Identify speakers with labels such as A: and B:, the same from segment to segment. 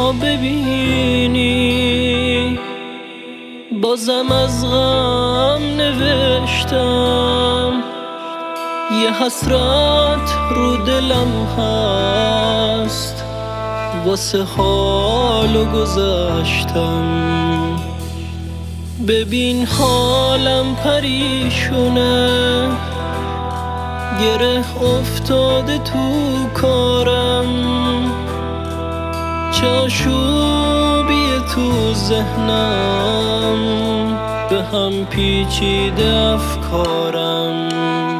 A: تا ببینی. بازم از غم نوشتم، یه حسرت رو دلم هست واسه حال و گذشتم. ببین حالم پریشونه، گره افتاده تو کارم، چه آشوبیه تو ذهنم، به هم پیچیده افکارم.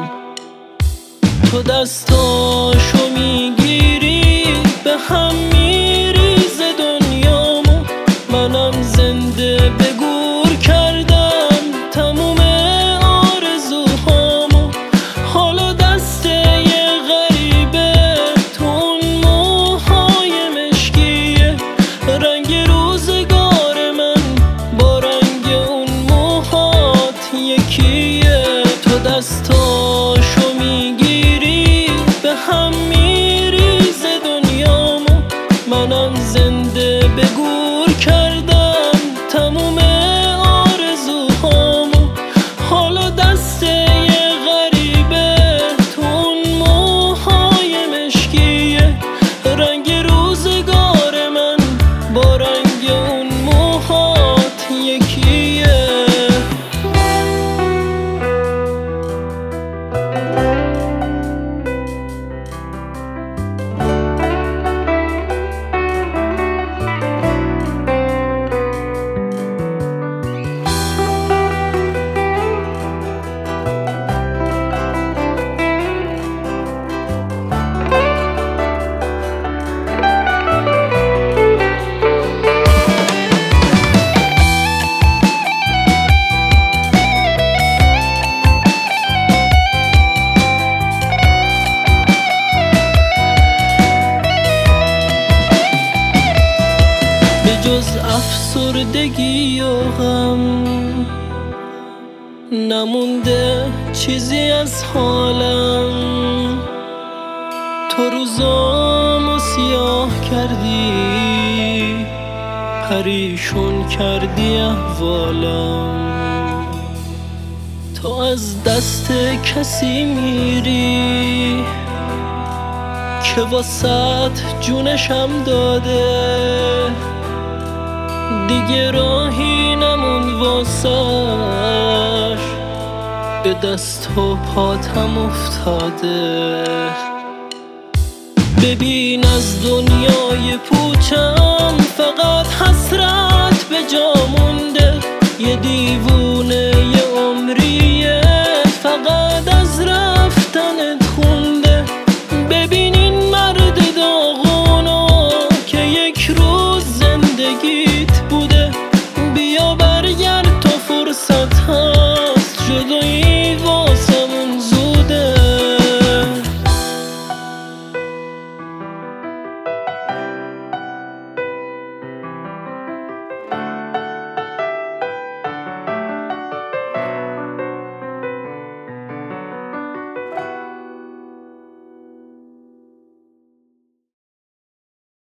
A: تو دستاشو میگیری به هم میریزه دنیامو، منم زنده به گور کردم تموم آرزوهامو. حالا دست یه غریبه تو اون موهای مشکیه، رنگ روزگار من با رنگ اون موهات یکیه. تو دستاشو میگیری به هم میریزه دنیامو، منم زنده به گور کردم تموم آرزوهامو. حالا دست یه غریبه تو اون موهای مشکیه، رنگ روزگار من با رنگ اون موهات یکیه. جز افسردگی و غم نمونده چیزی از حالم. تو روزامو سیاه کردی، پریشون کردی احوالم. تو از دست کسی میری که واسط جونشم داده، دیگه راهی نمون واسش، به دست و پاتم افتاده. ببین از دنیای پوچم